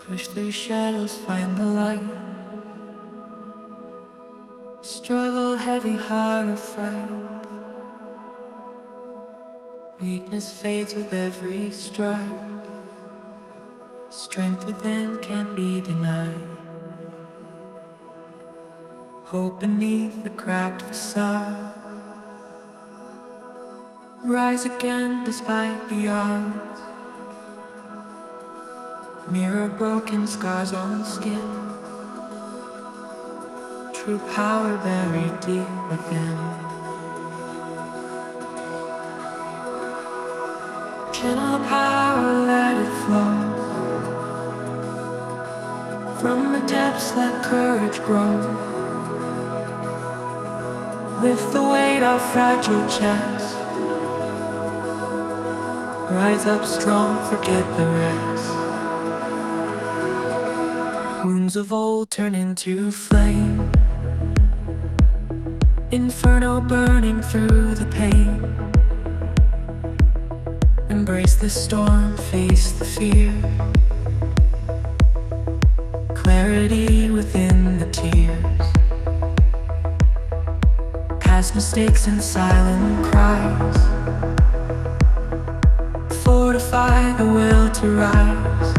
Push through shadows, find the light. Struggle, heavy heart afraid. Weakness fades with every stride. Strength within can't be denied. Hope beneath the cracked facade. Rise again despite the odds. Mirror broken scars on skin. True power buried deep within. Channel the power, let it flow. From the depths let courage grow. Lift the weight of fragile chest. Rise up strong, forget the rest. Wounds of old turn into flame. Inferno burning through the pain. Embrace the storm, face the fear. Clarity within the tears. Past mistakes and silent cries. Fortify the will to rise.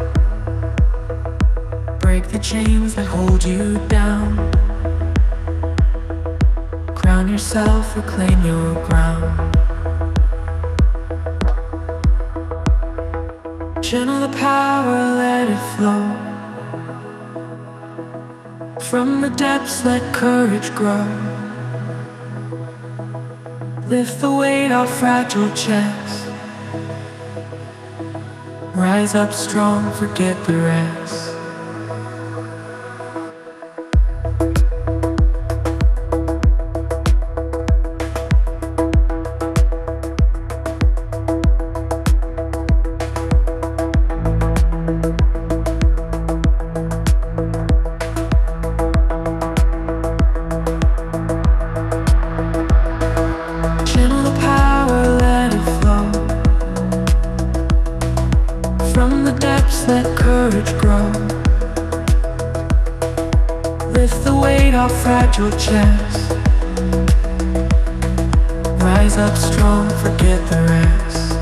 Break the chains that hold you down. Crown yourself, reclaim your ground. Channel the power, let it flow. From the depths let courage grow. Lift the weight off fragile chest. Rise up strong, forget the rest. From the depths let courage grow. Lift the weight off fragile chest. Rise up strong, forget the rest.